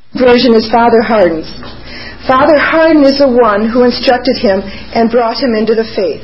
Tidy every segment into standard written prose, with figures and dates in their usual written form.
version is Father Hardin's. Father Hardin is the one who instructed him and brought him into the faith.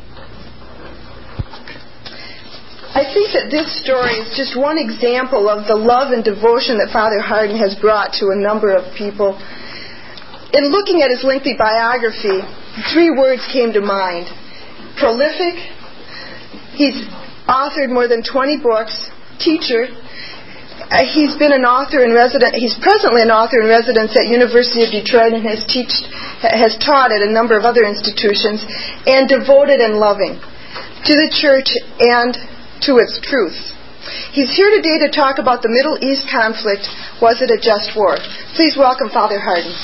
I think that this story is just one example of the love and devotion that Father Hardin has brought to a number of people. In looking at his lengthy biography, 3 words came to mind. Prolific. He's authored more than 20 books. Teacher. He's been an author in residence. He's presently an author in residence at University of Detroit and has taught at a number of other institutions. And devoted and loving to the church and to its truth. He's here today to talk about the Middle East conflict. Was it a just war? Please welcome Father Hardin.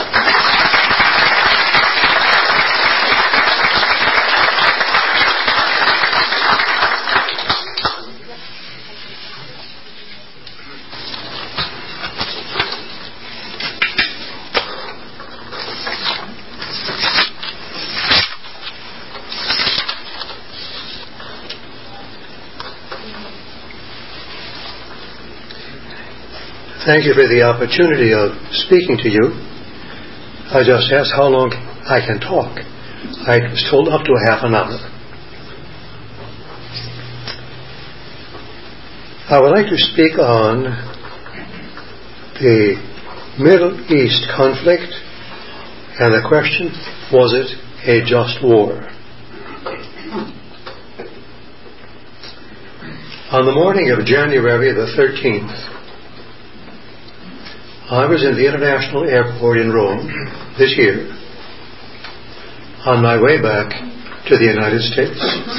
Thank you for the opportunity of speaking to you. I just asked how long I can talk. I was told up to a half an hour. I would like to speak on the Middle East conflict and the question, was it a just war? On the morning of January the 13th, I was in the International Airport in Rome this year on my way back to the United States.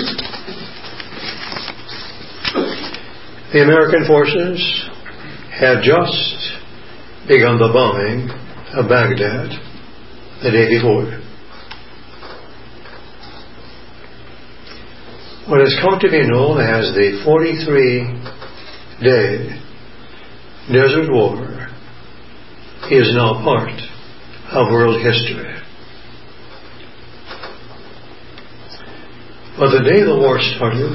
The American forces had just begun the bombing of Baghdad the day before. What has come to be known as the 43-day Desert War is now part of world history. But the day the war started,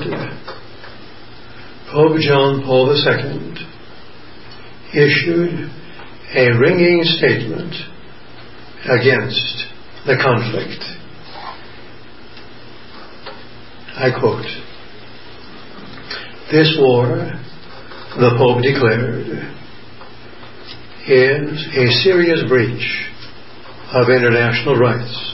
Pope John Paul II issued a ringing statement against the conflict. I quote, "This war," the Pope declared, "is a serious breach of international rights.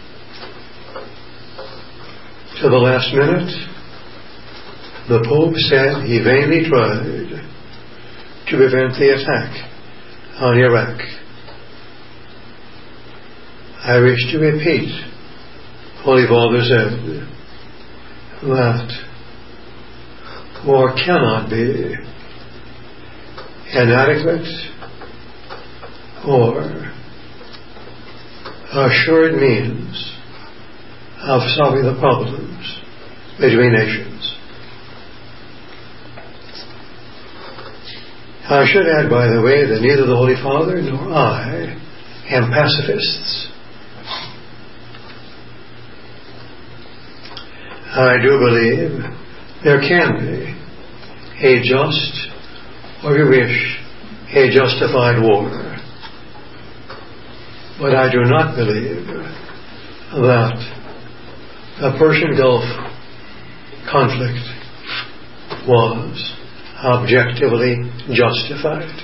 To the last minute, the Pope said he vainly tried to prevent the attack on Iraq. I wish to repeat," Holy Father said, "that war cannot be inadequate or assured means of solving the problems between nations." I should add, by the way, that neither the Holy Father nor I am pacifists. I do believe there can be a just, or you wish, a justified war. But I do not believe that the Persian Gulf conflict was objectively justified.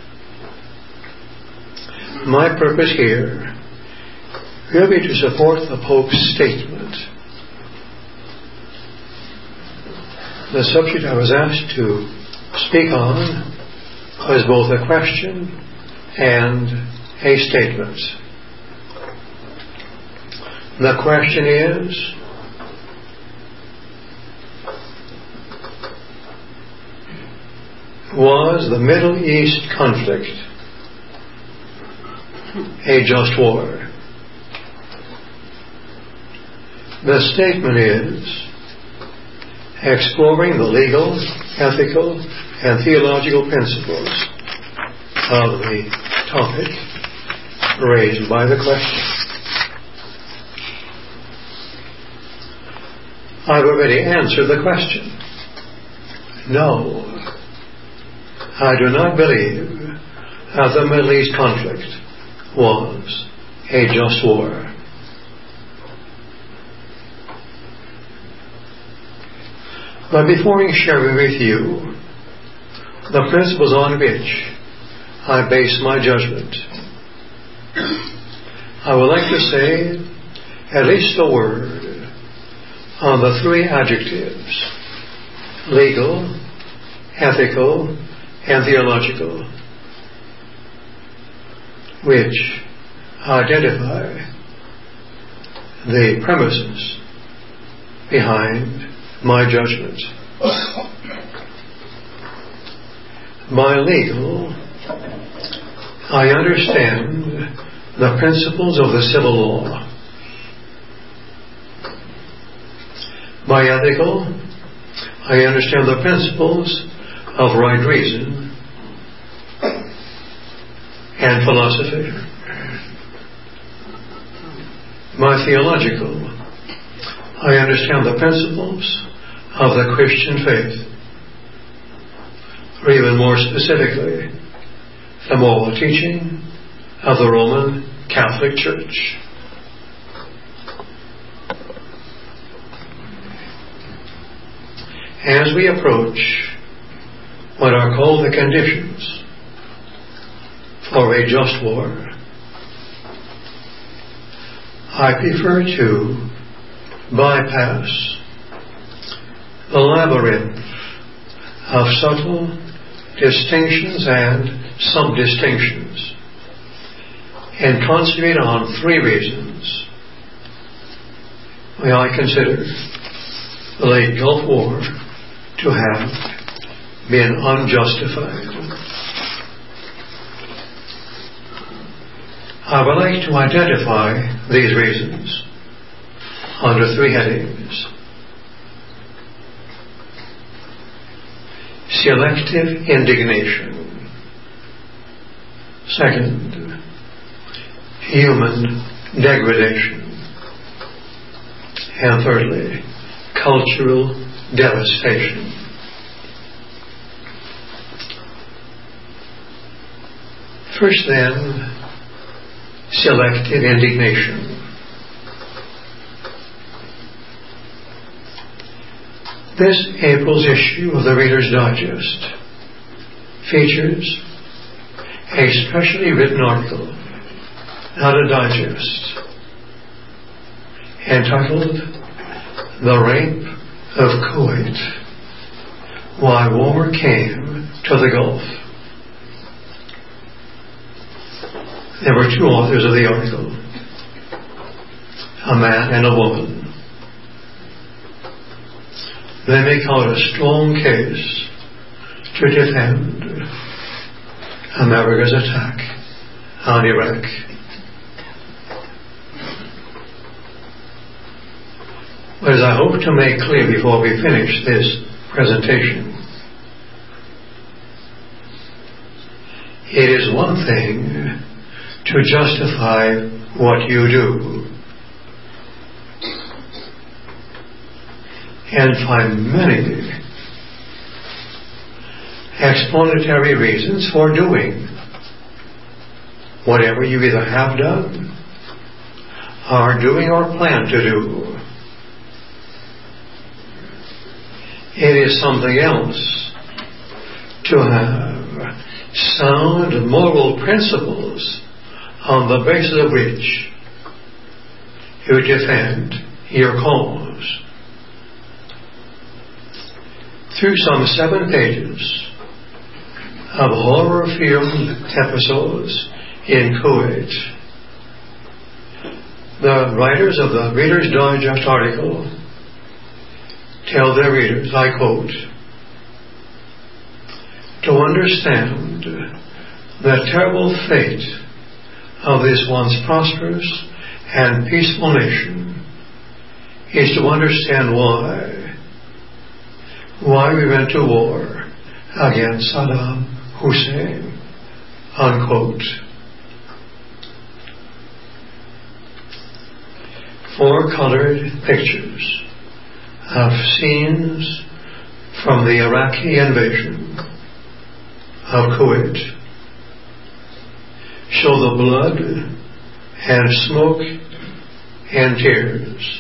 My purpose here will be to support the Pope's statement. The subject I was asked to speak on was both a question and a statement. The question is, was the Middle East conflict a just war? The statement is, exploring the legal, ethical, and theological principles of the topic raised by the question. I've already answered the question. No, I do not believe the Middle East conflict was a just war. But before I share with you the principles on which I base my judgment, I would like to say at least a word on the three adjectives: legal, ethical, and theological, which identify the premises behind my judgment. By legal, I understand the principles of the civil law. By ethical, I understand the principles of right reason and philosophy. By theological, I understand the principles of the Christian faith, or even more specifically, the moral teaching of the Roman Catholic Church. As we approach what are called the conditions for a just war, I prefer to bypass the labyrinth of subtle distinctions and sub-distinctions and concentrate on three reasons why I consider the late Gulf War to have been unjustified. I would like to identify these reasons under three headings: selective indignation; second, human degradation; and thirdly, cultural devastation. First then, selective indignation. This April's issue of the Reader's Digest features a specially written article, not a digest, entitled "The Rape of Kuwait: Why War Came to the Gulf." There were two authors of the article, a man and a woman. They make out a strong case to defend America's attack on Iraq. But as I hope to make clear before we finish this presentation, it is one thing to justify what you do and find many explanatory reasons for doing whatever you either have done, are doing, or plan to do. It is something else to have sound moral principles on the basis of which you defend your cause. Through some 7 pages of horror-filled episodes in Kuwait, the writers of the Reader's Digest article tell their readers, I quote, "To understand the terrible fate of this once prosperous and peaceful nation is to understand why we went to war against Saddam Hussein," unquote. 4 colored pictures of scenes from the Iraqi invasion of Kuwait So the blood and smoke and tears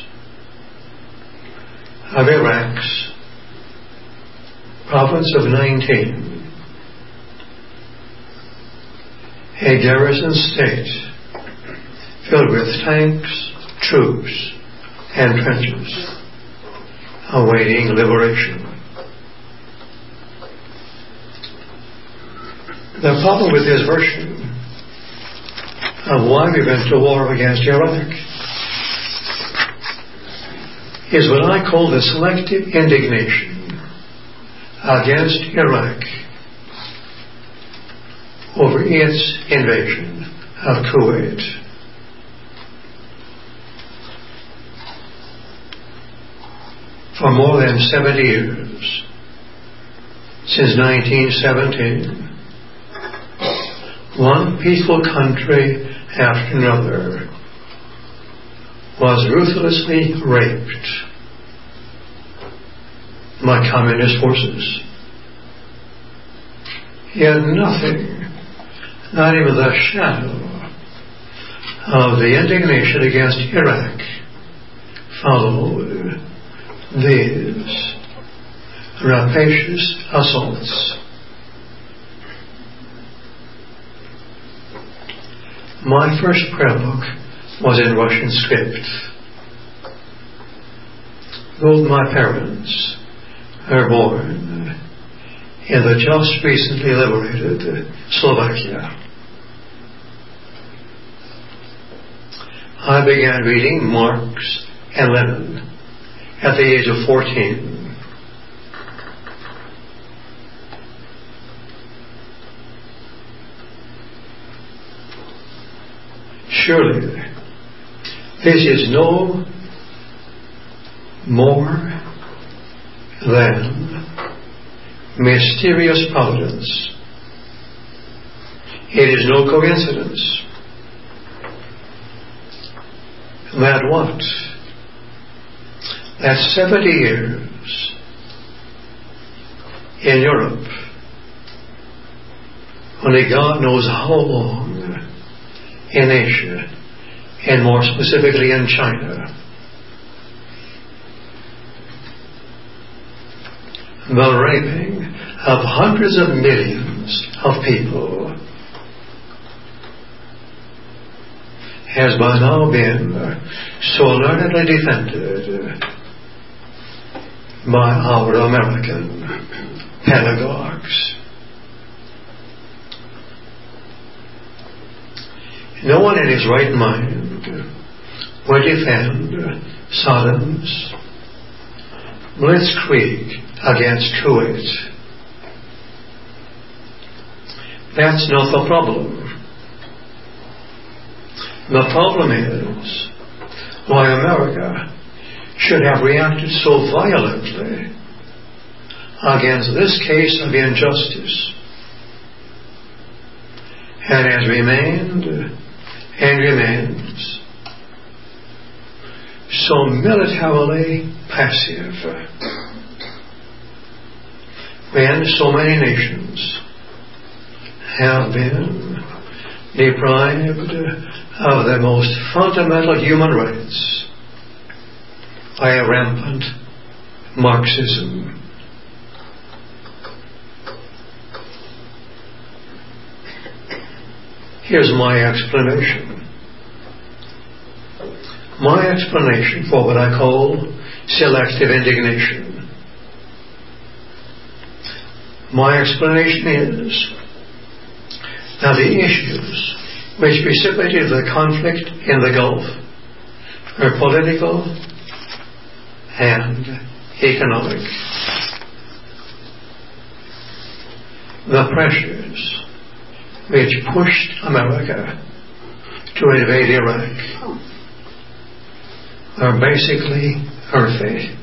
of Iraq's province of 19, a garrison state filled with tanks, troops, and trenches, awaiting liberation. The problem with this version of why we went to war against Iraq is what I call the selective indignation against Iraq over its invasion of Kuwait. For more than 70 years, since 1917, one peaceful country after another was ruthlessly raped by communist forces. Yet nothing, not even the shadow of the indignation against Iraq, followed these rapacious assaults. My first prayer book was in Russian script. Both my parents were born in the just recently liberated Slovakia. I began reading Marx and Lenin at the age of 14. Surely, this is no more than mysterious providence. It is no coincidence that what? That 70 years in Europe, only God knows how long in Asia, and more specifically in China, the raping of hundreds of millions of people has by now been so learnedly defended by our American pedagogues. No one in his right mind would defend Saddam's blitzkrieg against Kuwait. That's not the problem. The problem is why America should have reacted so violently against this case of injustice and has remained and remains so militarily passive when so many nations have been deprived of the most fundamental human rights by a rampant Marxism. Here's my explanation. My explanation for what I call selective indignation. My explanation is that the issues which precipitated the conflict in the Gulf are political and economic. The pressures which pushed America to invade Iraq are basically earthy.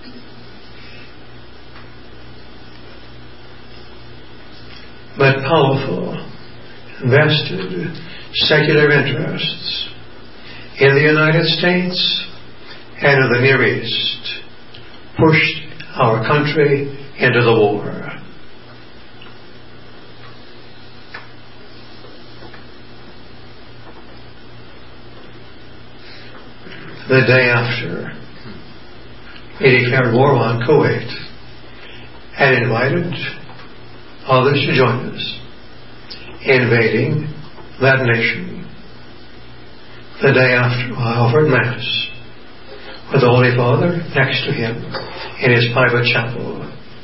But powerful, vested, secular interests in the United States and in the Near East pushed our country into the war. The day after, he declared war on Kuwait and invited others to join us, invading that nation. The day after, I offered Mass with the Holy Father next to him in his private chapel.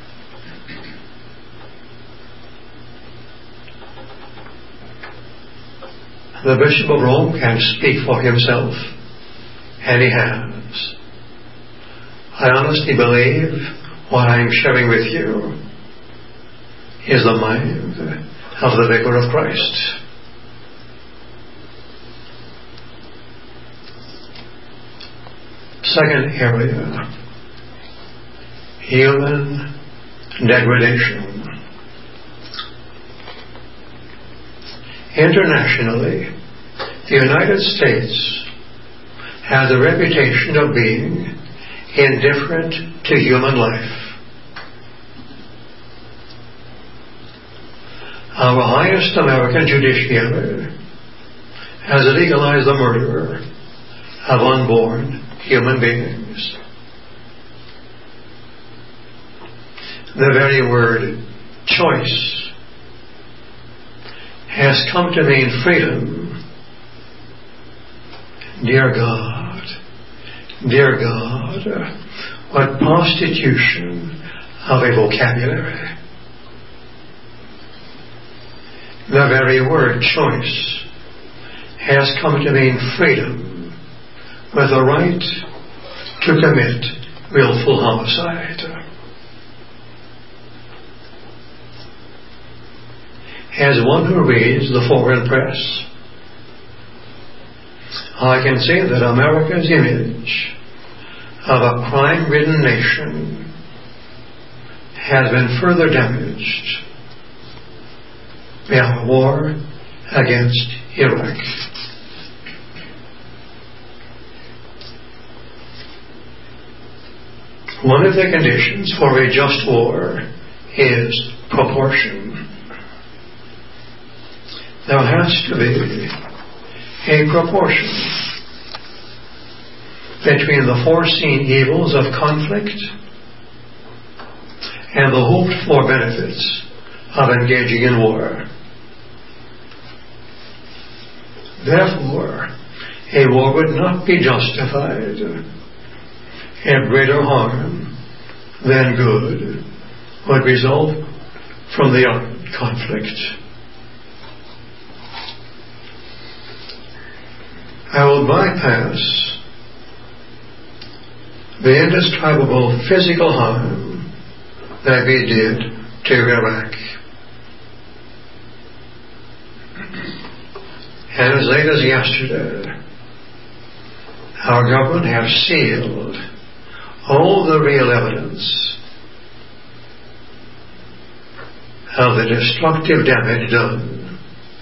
The Bishop of Rome can speak for himself, and he has. I honestly believe what I am sharing with you is the mind of the Vicar of Christ. Second area, human degradation. Internationally, the United States has a reputation of being indifferent to human life. Our highest American judiciary has legalized the murder of unborn human beings. The very word choice has come to mean freedom. Dear God, what prostitution of a vocabulary. The very word choice has come to mean freedom with the right to commit willful homicide. As one who reads the foreign press, I can say that America's image of a crime-ridden nation has been further damaged by our war against Iraq. One of the conditions for a just war is proportion. There has to be a proportion between the foreseen evils of conflict and the hoped-for benefits of engaging in war. Therefore, a war would not be justified if greater harm than good would result from the armed conflict. I will bypass the indescribable physical harm that we did to Iraq. And as late as yesterday, our government has sealed all the real evidence of the destructive damage done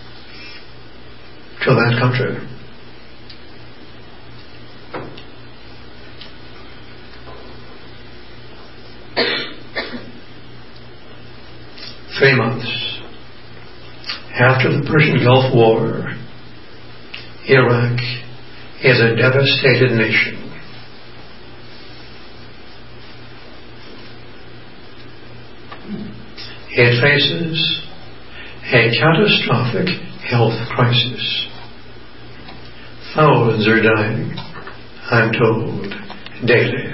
to that country. Three months after the Persian Gulf War, Iraq is a devastated nation. It faces a catastrophic health crisis. Thousands are dying, I'm told, daily.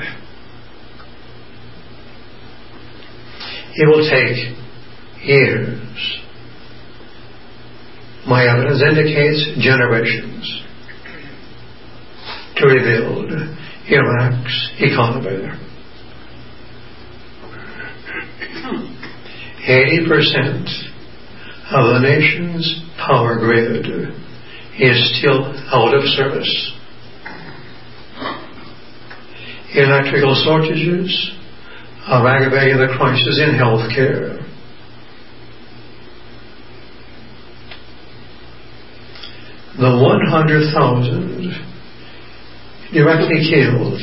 It will take years. My evidence indicates generations to rebuild Iraq's economy. 80% of the nation's power grid is still out of service. Electrical shortages are aggravating the crisis in health care. The 100,000 directly killed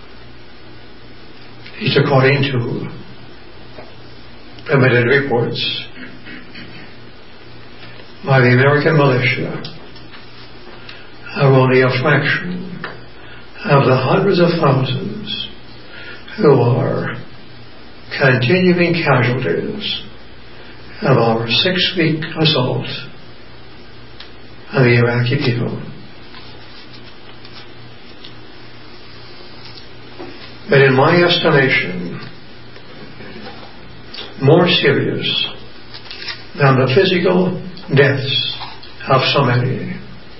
is according to permitted reports by the American militia are only a fraction of the hundreds of thousands who are continuing casualties of our 6-week assault on the Iraqi people. But in my estimation, more serious than the physical deaths of so many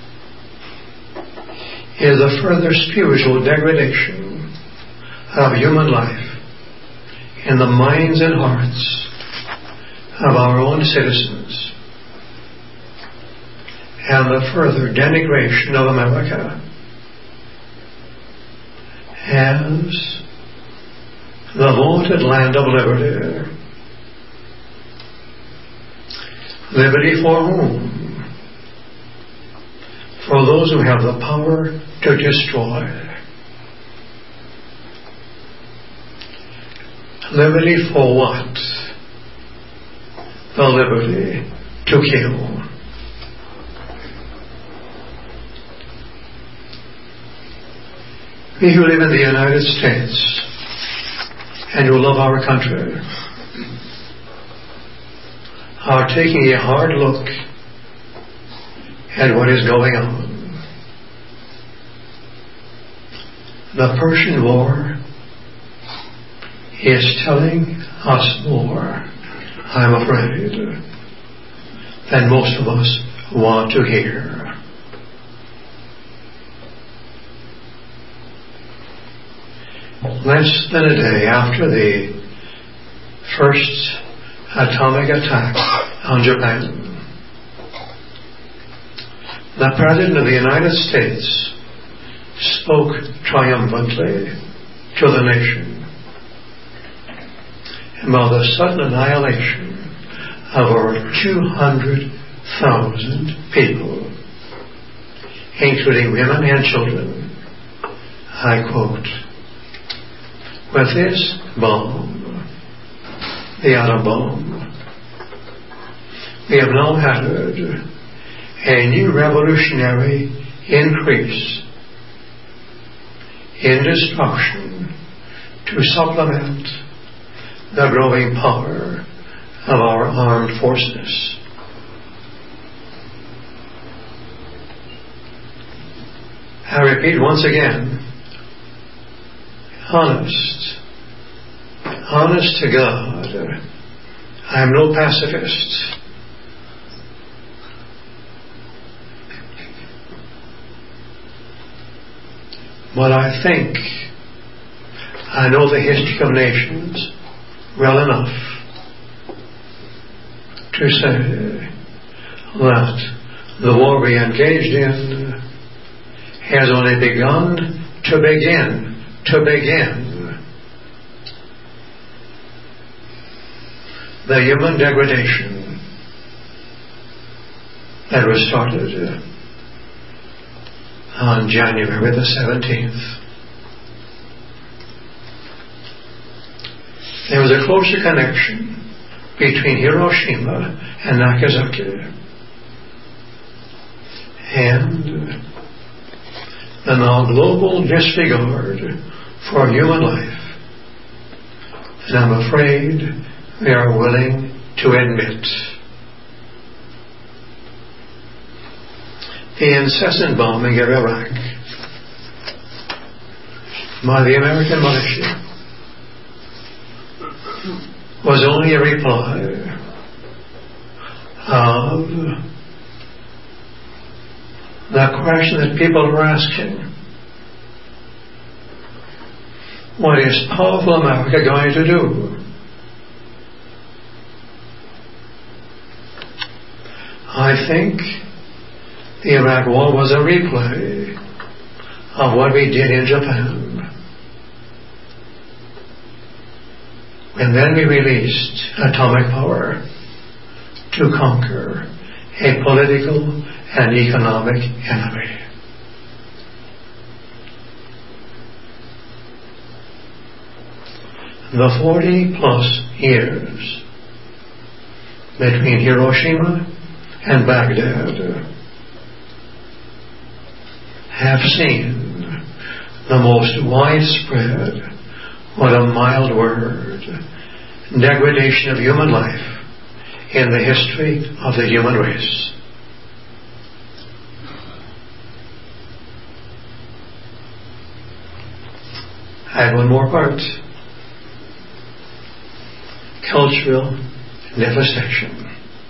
is the further spiritual degradation of human life in the minds and hearts of our own citizens, and the further denigration of America as the vaunted land of liberty. Liberty for whom? For those who have the power to destroy. Liberty for what? The liberty to kill. We who live in the United States and who love our country are taking a hard look at what is going on. The Persian War is telling us more, I'm afraid, than most of us want to hear. Less than a day after the first atomic attack on Japan, the President of the United States spoke triumphantly to the nation about the sudden annihilation of over 200,000 people, including women and children. I quote, "With this bomb, the atom bomb, we have now added a new revolutionary increase in destruction to supplement the growing power of our armed forces." I repeat once again, honest to God, I am no pacifist. But I think I know the history of nations well enough to say that the war we engaged in has only begun to begin the human degradation that was started on January the 17th. There was a closer connection between Hiroshima and Nagasaki and the now global disregard for human life, and I'm afraid we are willing to admit. The incessant bombing of Iraq by the American militia was only a reply of the question that people were asking: what is powerful America going to do? I think the Iraq War was a replay of what we did in Japan. And then we released atomic power to conquer a political and economic enemy. The 40-plus years between Hiroshima and Baghdad have seen the most widespread, what a mild word, degradation of human life in the history of the human race. I have one more part. Cultural devastation.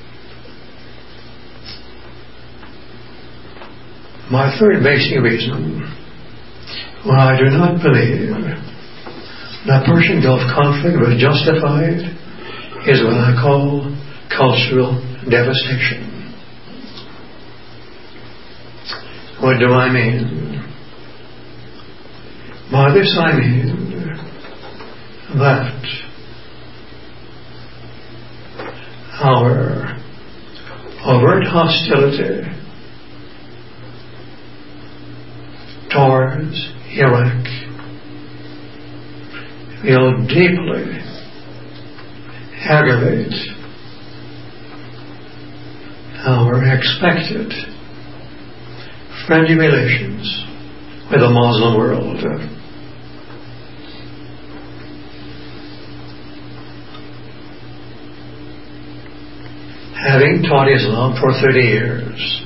My third basic reason why I do not believe the Persian Gulf conflict was justified is what I call cultural devastation. What do I mean? By this I mean that our overt hostility towards Iraq will deeply aggravate our expected friendly relations with the Muslim world. Having taught Islam for 30 years,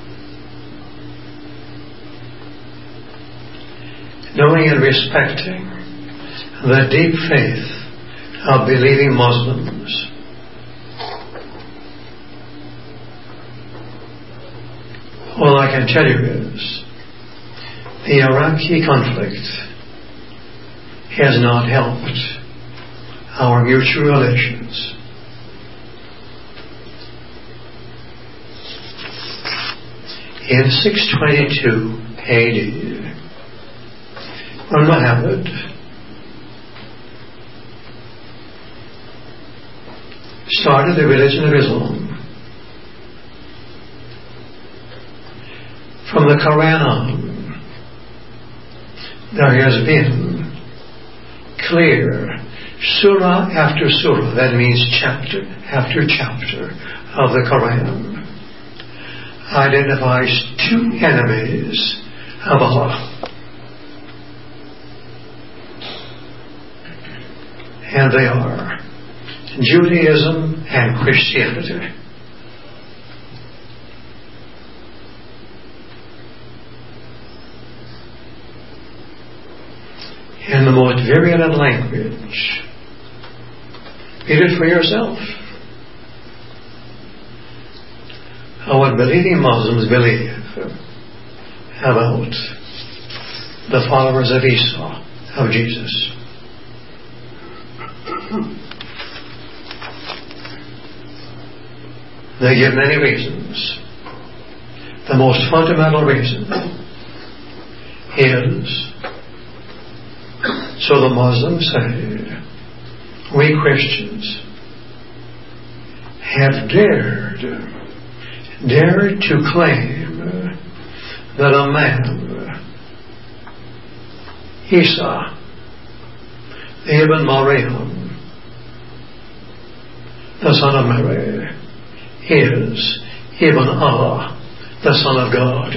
knowing and respecting the deep faith of believing Muslims, all I can tell you is the Iraqi conflict has not helped our mutual relations. In 622 AD, when Muhammad started the religion of Islam, from the Quran on, there has been clear surah after surah, that means chapter after chapter of the Quran, identifies two enemies of Allah. And they are Judaism and Christianity. In the most virulent language, read it for yourself. What believing Muslims believe about the followers of Isa, of Jesus. They give many reasons. The most fundamental reason is, so the Muslims say, we Christians have dared to claim that a man, Isa, Ibn Maryam, the son of Mary, is Ibn Allah, the Son of God.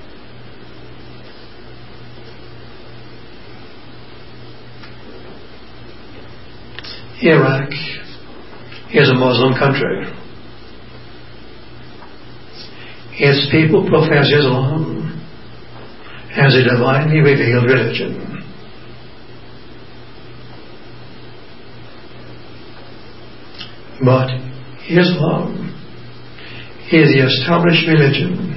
Iraq is a Muslim country. Its people profess Islam as a divinely revealed religion. But Islam is the established religion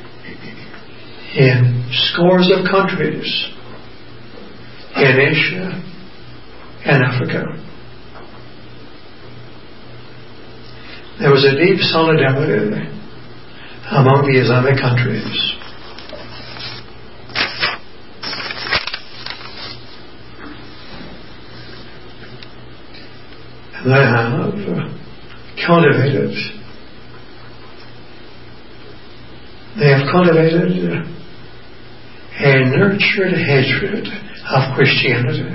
in scores of countries in Asia and Africa. There was a deep solidarity among the Islamic countries. And they have cultivated a nurtured hatred of Christianity.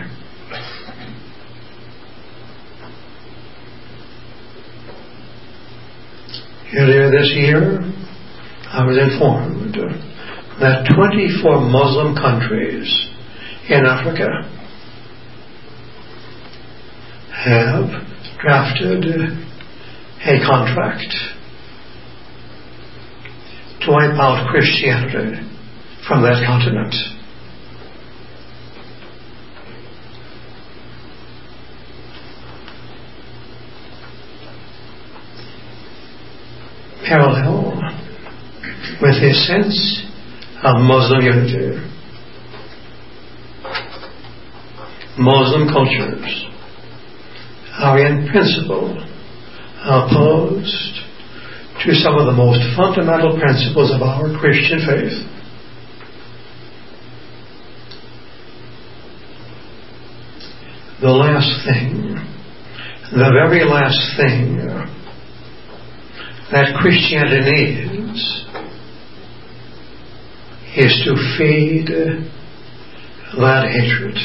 Earlier this year, I was informed that 24 Muslim countries in Africa have drafted a contract to wipe out Christianity from that continent. Parallel with a sense of Muslim unity. Muslim cultures are in principle opposed to some of the most fundamental principles of our Christian faith. The last thing, the very last thing that Christianity needs is to feed that hatred.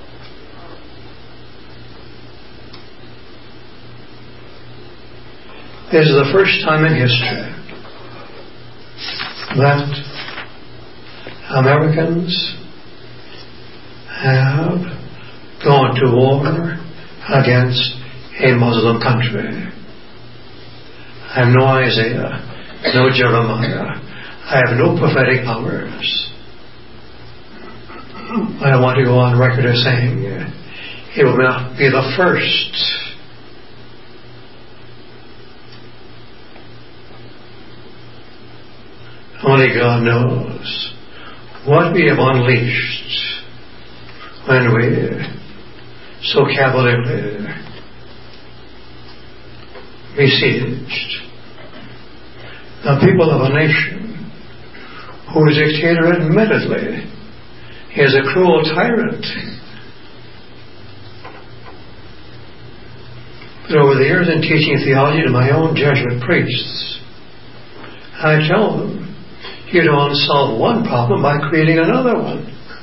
This is the first time in history that Americans have gone to war against a Muslim country. I have no Isaiah, no Jeremiah. I have no prophetic powers. But I want to go on record as saying it will not be the first. Only God knows what we have unleashed when we so cavalierly besieged the people of a nation whose dictator admittedly is a cruel tyrant. But over the years in teaching theology to my own Jesuit priests, I tell them, you don't solve one problem by creating another one.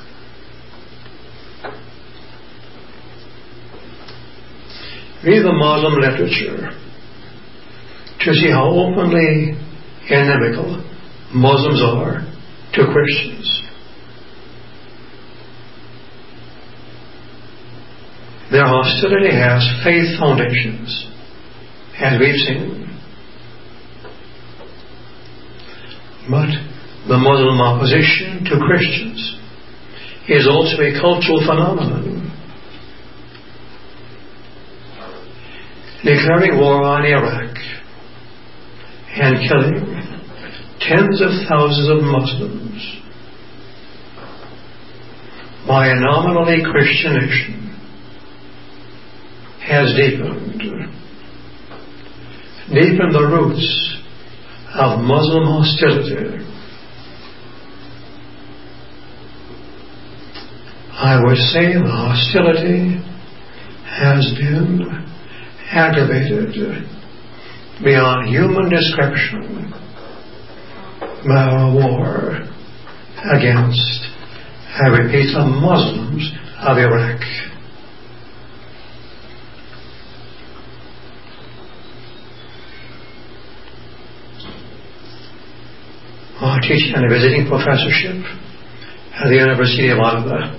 Read the Muslim literature to see how openly inimical Muslims are to Christians. Their hostility has faith foundations, as we've seen. But the Muslim opposition to Christians is also a cultural phenomenon. Declaring war on Iraq and killing tens of thousands of Muslims by a nominally Christian nation has deepened the roots of Muslim hostility. I would say the hostility has been aggravated beyond human description by our war against, I repeat, the Muslims of Iraq. While teaching on a visiting professorship at the University of Ottawa,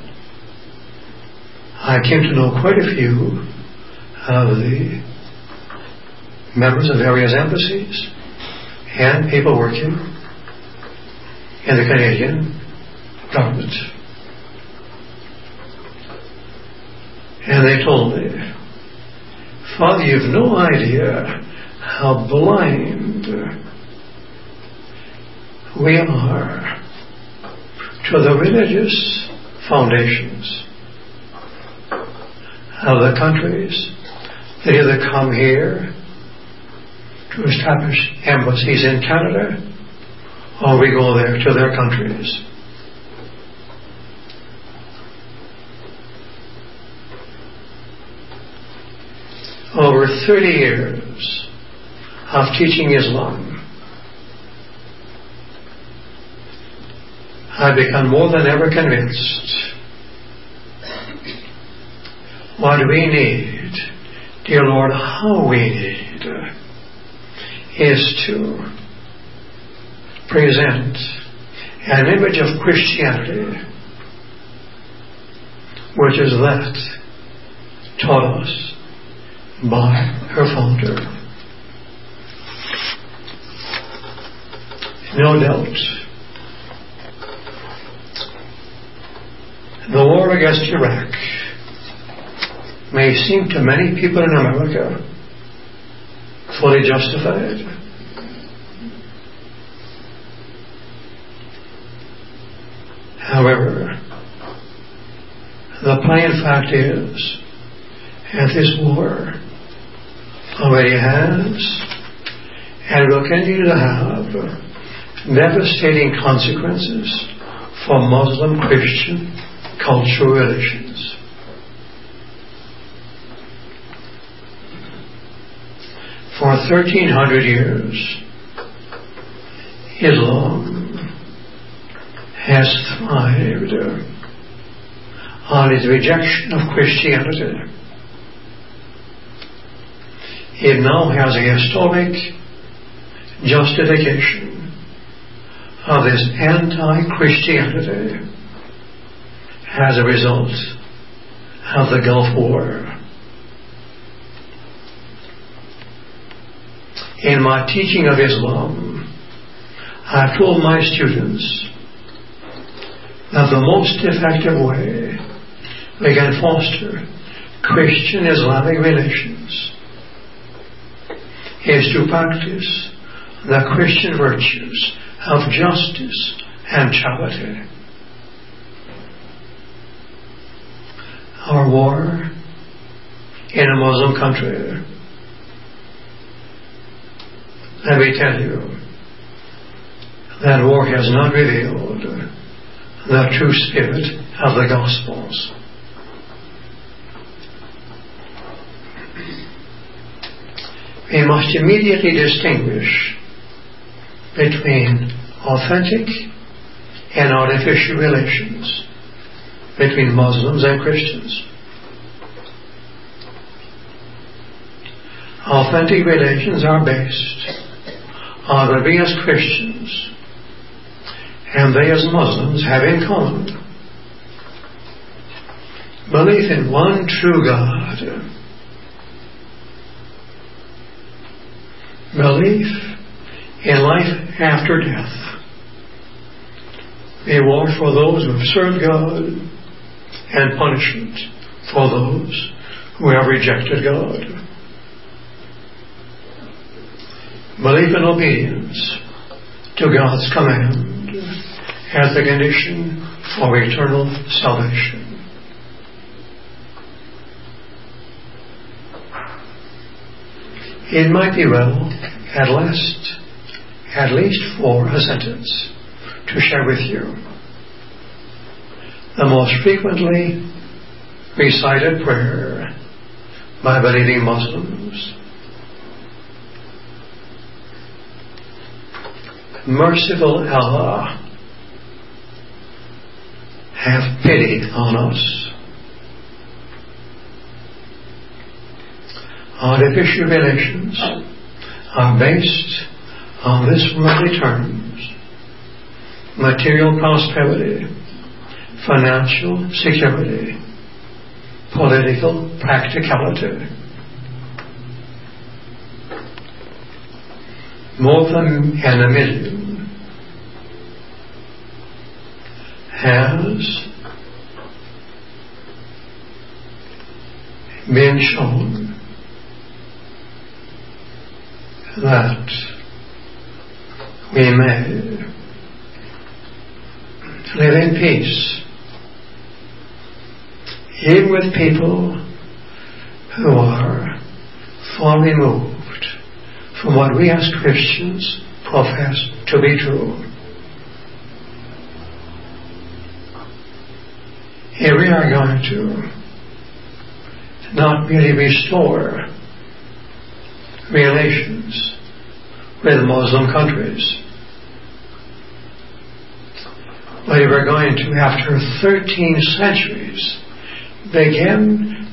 I came to know quite a few of the members of various embassies and people working in the Canadian government. And they told me, Father, you've no idea how blind we are to the religious foundations of the countries that either come here to establish embassies in Canada or we go there to their countries. Over 30 years of teaching Islam, I've become more than ever convinced what we need, dear Lord, how we need is to present an image of Christianity which is that taught us by her founder. No doubt, the war against Iraq may seem to many people in America fully justified. However, the plain fact is that this war already has and will continue to have devastating consequences for Muslim-Christian cultural relations. For 1,300 years, Islam has thrived on its rejection of Christianity. It now has a historic justification of this anti-Christianity as a result of the Gulf War. In my teaching of Islam, I've told my students that the most effective way we can foster Christian-Islamic relations is to practice the Christian virtues of justice and charity. Our war in a Muslim country, let me tell you, that war has not revealed the true spirit of the Gospels. We must immediately distinguish between authentic and artificial relations between Muslims and Christians. Authentic relations are based on what we as Christians and they as Muslims have in common. Belief in one true God. Belief in life after death. Reward for those who have served God and punishment for those who have rejected God. Belief in obedience to God's command as the condition for eternal salvation. It might be well, at least for a sentence, to share with you the most frequently recited prayer by believing Muslims. Merciful Allah, have pity on us. Artificial relations are based on this worldly terms: material prosperity, financial security, political practicality. More than a million has been shown that we may live in peace even with people who are far removed from what we as Christians profess to be true. Here we are going to not merely restore relations with Muslim countries, but we're going to, after 13 centuries, begin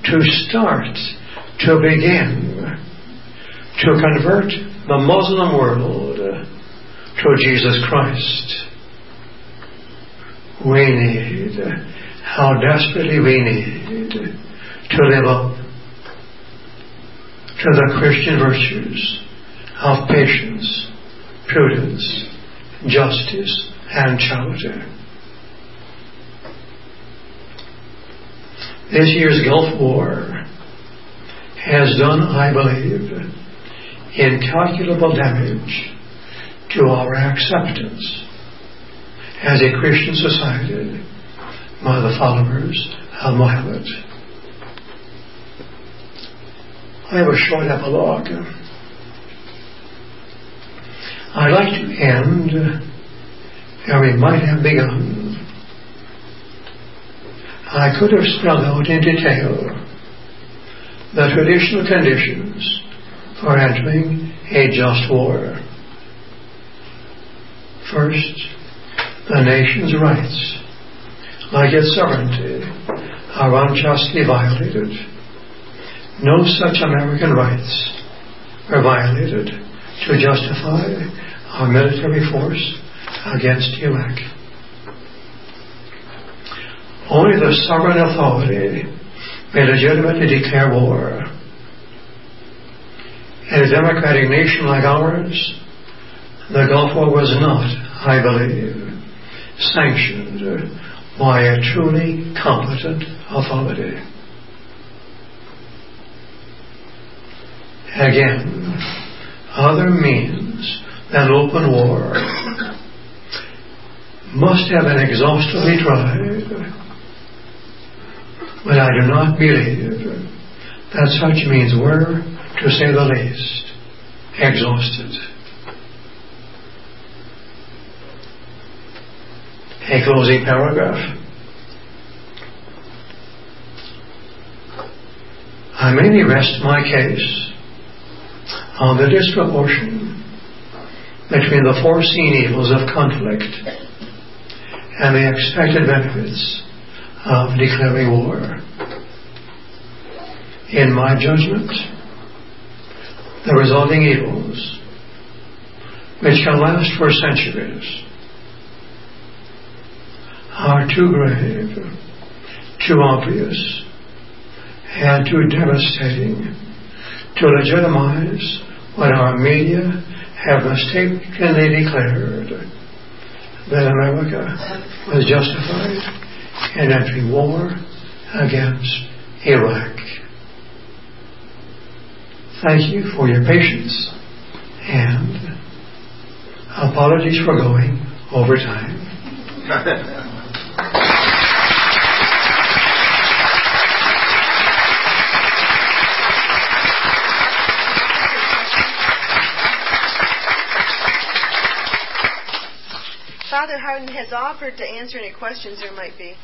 to convert the Muslim world to Jesus Christ. We need how desperately we need to live up to the Christian virtues of patience, prudence, justice, and charity. This year's Gulf War has done, I believe, incalculable damage to our acceptance as a Christian society by the followers of Muhammad. I have a short epilogue. I'd like to end where we might have begun. I could have spelled out in detail the traditional conditions for entering a just war. First, the nation's rights, like its sovereignty, are unjustly violated. No such American rights were violated to justify our military force against Iraq. Only the sovereign authority may legitimately declare war. In a democratic nation like ours, the Gulf War was not, I believe, sanctioned by a truly competent authority. Again, other means than open war must have been exhaustively tried, but I do not believe that such means were, to say the least, exhausted. A closing paragraph. I mainly rest my case on the disproportion between the foreseen evils of conflict and the expected benefits of declaring war. In my judgment, the resulting evils, which can last for centuries, are too grave, too obvious, and too devastating to legitimize what our media have mistakenly declared, that America was justified in entering war against Iraq. Thank you for your patience, and apologies for going over time. Father Hardin has offered to answer any questions there might be.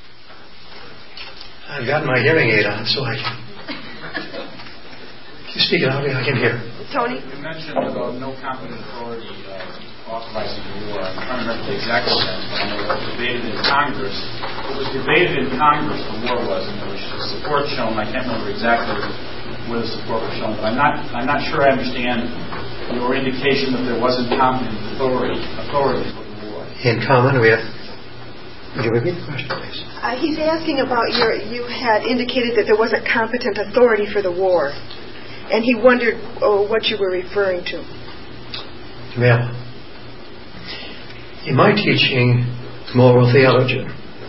I've got my hearing aid on, so I can. If you speak loudly, I can hear. Tony? You mentioned about no competent authority authorizing the war. I'm trying to remember the exact sentence, but I know it was debated in Congress. It was debated in Congress, the war was, and there was support shown. I can't remember exactly where the support was shown, but I'm not sure I understand your indication that there wasn't competent authority for the war. In common with... Would you repeat the question, please? He's asking about you had indicated that there wasn't competent authority for the war, and he wondered what you were referring to. Well, in my teaching moral theology,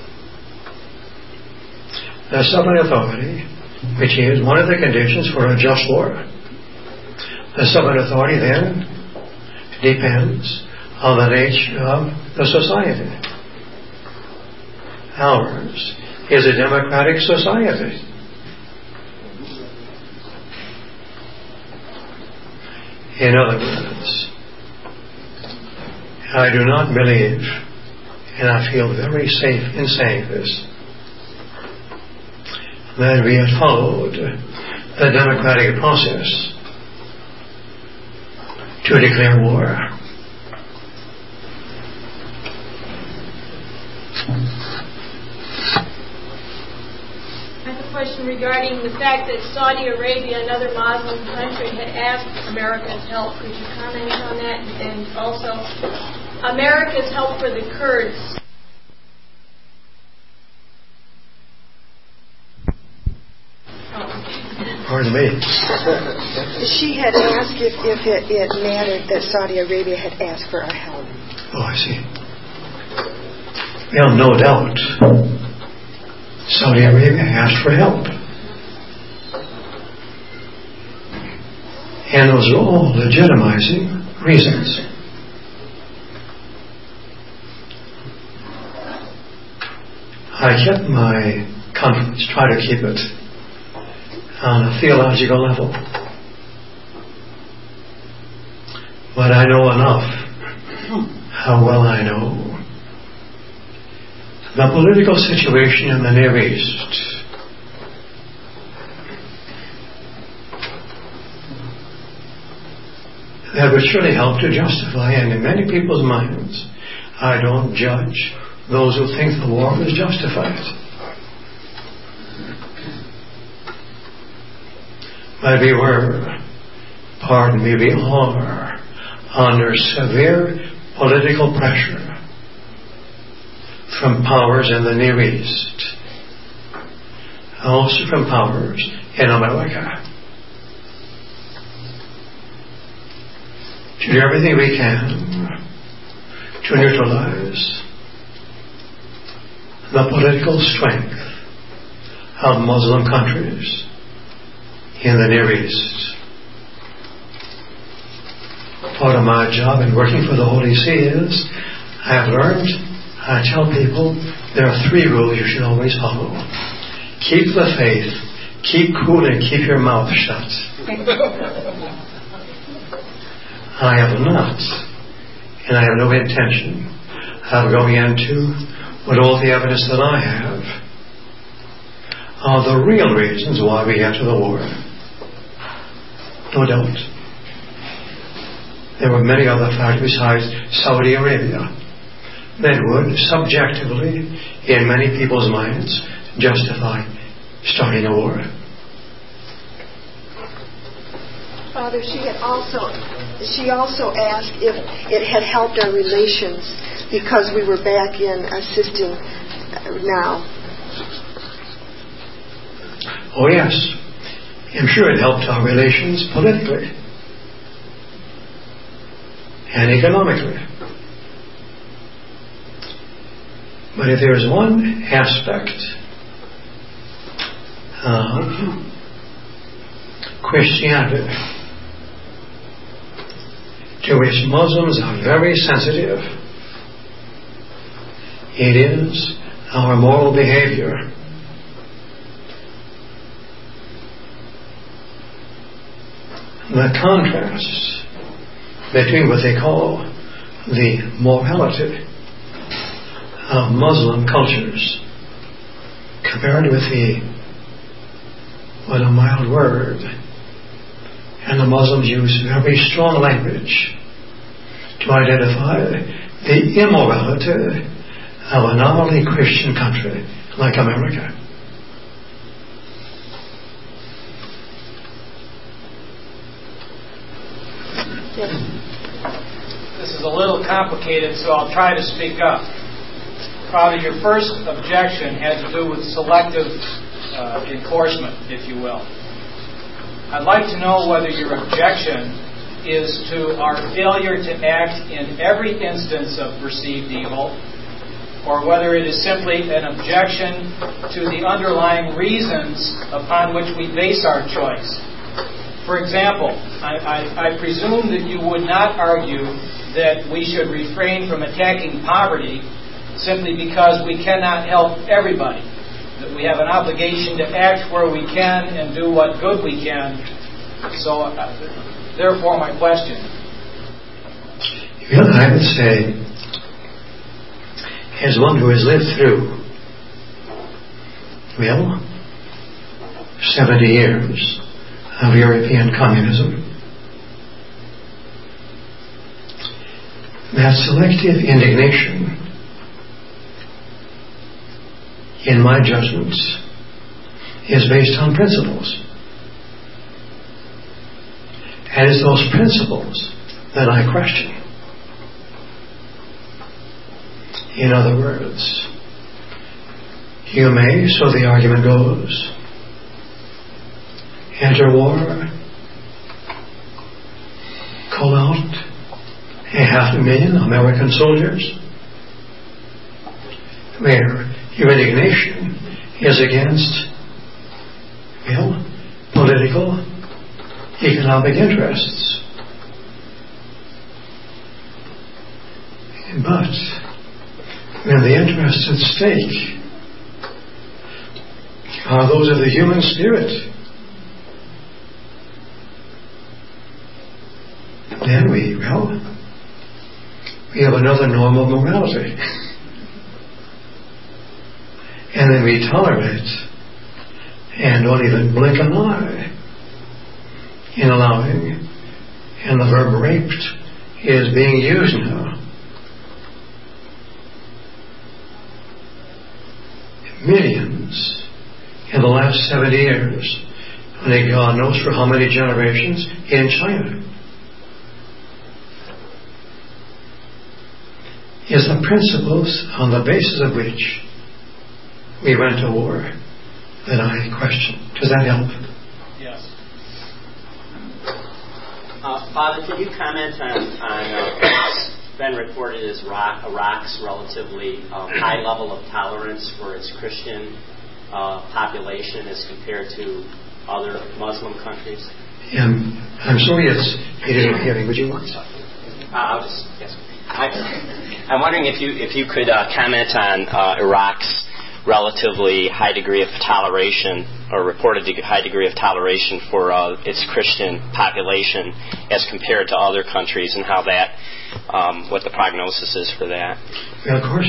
the sovereign authority, which is one of the conditions for a just war, the sovereign authority then depends on the nature of the society. Ours is a democratic society. In other words, I do not believe, and I feel very safe in saying this, that we have followed the democratic process to declare war. I have a question regarding the fact that Saudi Arabia, another Muslim country, had asked America's help. Could you comment on that? And also, America's help for the Kurds. Pardon me? She had asked if it mattered that Saudi Arabia had asked for our help. Oh, I see. Well, no doubt. Saudi Arabia asked for help. And those are all legitimizing reasons. I kept my conference, try to keep it on a theological level. But I know enough, how well I know, the political situation in the Near East that would surely help to justify, and in many people's minds, I don't judge those who think the war was justified. But we were, pardon me, we are under severe political pressure from powers in the Near East, also from powers in America, to do everything we can to neutralize the political strength of Muslim countries in the Near East. Part of my job in working for the Holy See is I tell people there are 3 rules you should always follow. Keep the faith, keep cool, and keep your mouth shut. I have not, and I have no intention of going into, with all the evidence that I have, are the real reasons why we entered the war. No doubt. There were many other factors besides Saudi Arabia that would subjectively, in many people's minds, justify starting a war. Father, she also asked if it had helped our relations because we were back in assisting now. Oh yes, I'm sure it helped our relations politically and economically. But if there is one aspect of Christianity to which Muslims are very sensitive, it is our moral behavior. The contrast between what they call the morality of Muslim cultures compared with what a mild word, and the Muslims use very strong language to identify the immorality of a nominally Christian country like America. Yes. This is a little complicated, so I'll try to speak up. Probably your first objection had to do with selective enforcement, if you will. I'd like to know whether your objection is to our failure to act in every instance of perceived evil, or whether it is simply an objection to the underlying reasons upon which we base our choice. For example, I presume that you would not argue that we should refrain from attacking poverty simply because we cannot help everybody, that we have an obligation to act where we can and do what good we can. So, therefore, my question. Well, I would say, as one who has lived through, 70 years of European communism, that selective indignation, in my judgments, is based on principles. And it's those principles that I question. In other words, you may, so the argument goes, enter war, call out 500,000 American soldiers, where your indignation is against, political, economic interests. But when the interests at stake are those of the human spirit, then we have another norm of morality. And then we tolerate and don't even blink an eye in allowing, and the verb raped is being used now. Millions in the last 70 years, only God knows for how many generations, in China. Is the principles on the basis of which we went to war that I question. Does that help? Yes. Father, can you comment on what's been reported as Iraq's relatively high level of tolerance for its Christian population as compared to other Muslim countries? I'm sorry, he didn't hear me. Would you want something? I'm wondering if you could comment on Iraq's relatively high degree of toleration, or reported high degree of toleration for its Christian population as compared to other countries, and how that, what the prognosis is for that. Well, of course,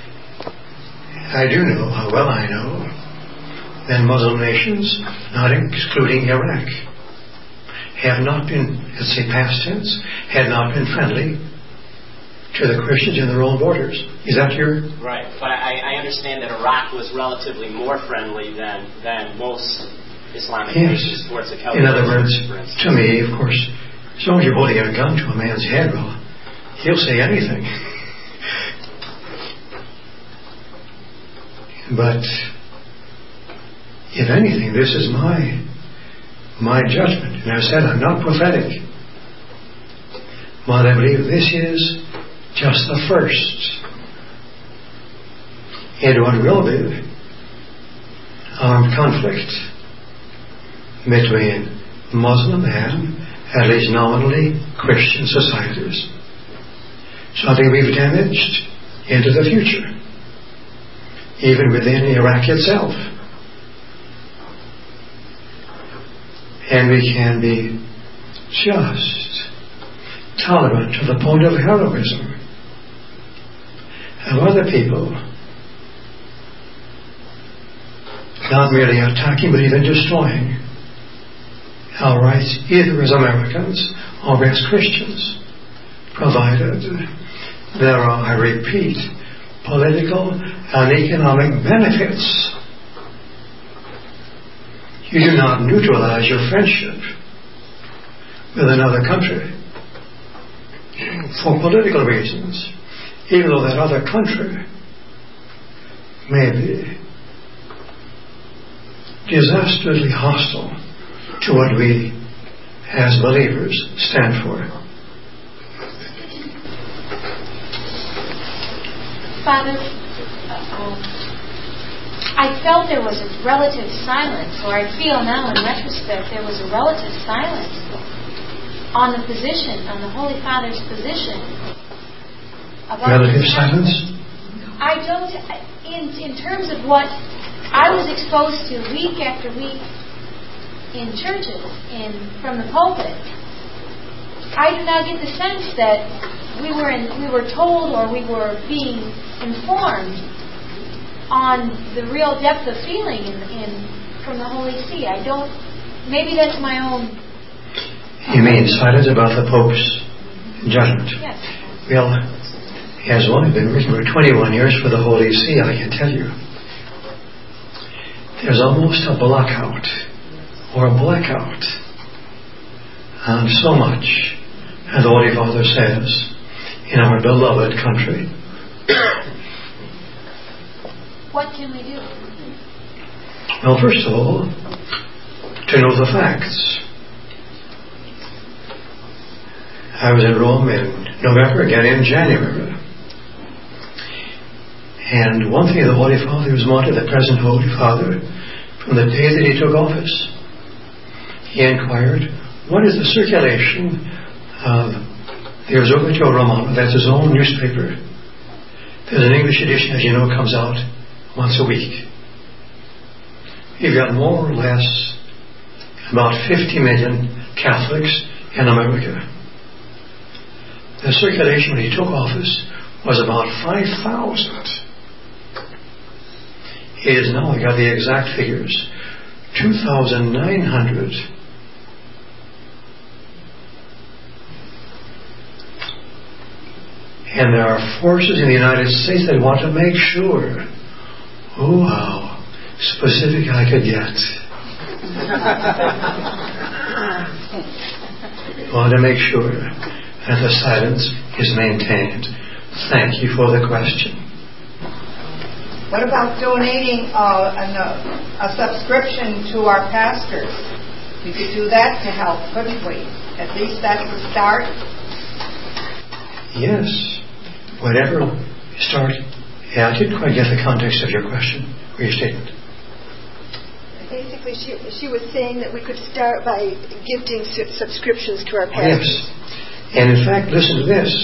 I do know how well I know that Muslim nations, not excluding Iraq, have not been, let's say past tense, had not been friendly to the Christians in their own borders. Is that your... Right, but I understand that Iraq was relatively more friendly than most Islamic nations towards the Celtic. In other words, to me, of course, as long as you're holding a gun to a man's head, well, he'll say anything. But if anything, this is my judgment. And I said I'm not prophetic. But I believe this is just the first into what will be armed conflict between Muslim and, at least nominally, Christian societies. Something we've damaged into the future, even within Iraq itself. And we can be just tolerant to the point of heroism of other people, not merely attacking but even destroying our rights, either as Americans or as Christians, provided there are, I repeat, political and economic benefits. You do not neutralize your friendship with another country for political reasons, even though that other country may be disastrously hostile to what we as believers stand for. Father, I felt there was a relative silence, or I feel now in retrospect there was a relative silence on the position, on the Holy Father's position. Relative silence? I don't, in terms of what I was exposed to week after week in churches, from the pulpit, I do not get the sense that we were told or we were being informed on the real depth of feeling from the Holy See. I don't. Maybe that's my own. You mean silence about the Pope's judgment? Yes. Well, it has only been written for 21 years for the Holy See, I can tell you. There's almost a blackout or a blackout on so much, as the Holy Father says, in our beloved country. What can we do? Well, first of all, to to know the facts. I was in Rome in November, again in January. And one thing the Holy Father has wanted, the present Holy Father, from the day that he took office, he inquired, what is the circulation of the Osservatore Romano? That's his own newspaper. There's an English edition, as you know, comes out once a week. You've got more or less about 50 million Catholics in America. The circulation when he took office was about 5,000. He has now got the exact figures, 2,900. And there are forces in the United States that want to make sure, oh, how specific I could get. Want to make sure that the silence is maintained. Thank you for the question. What about donating a subscription to our pastors? We could do that to help, couldn't we? At least that's the start. Yes. Whatever start. Yeah, I didn't quite get the context of your question or your statement. Basically, she was saying that we could start by gifting subscriptions to our pastors. Yes. And in fact, listen to this.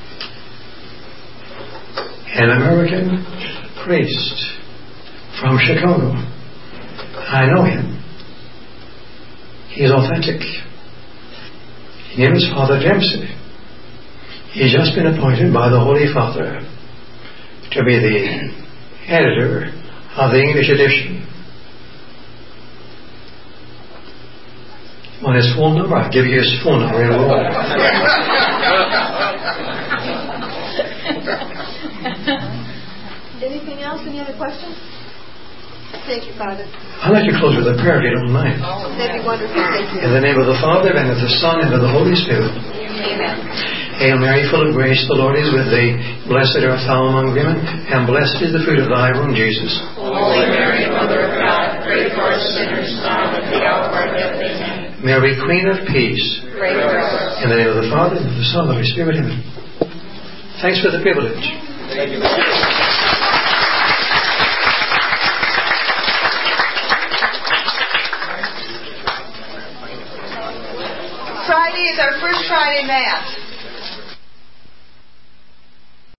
An American priest from Chicago. I know him. He's authentic. His name is Father Dempsey. He's just been appointed by the Holy Father to be the editor of the English edition. On his phone number, I'll give you his phone number in a row. Anything else? Any other questions? Thank you, Father. I'd like to close with a prayer, if you don't mind. That'd be wonderful. Thank you. In the name of the Father, and of the Son, and of the Holy Spirit. Amen. Hail Mary, full of grace, the Lord is with thee. Blessed art thou among women, and blessed is the fruit of thy womb, Jesus. Holy Mary, Mother of God, pray for us sinners now and at the hour of our death. Amen. Mary, Queen of Peace. Pray for us. In the name of the Father, and of the Son, and of the Holy Spirit. Amen. Thanks for the privilege. Thank you. Friday is our first Friday Mass.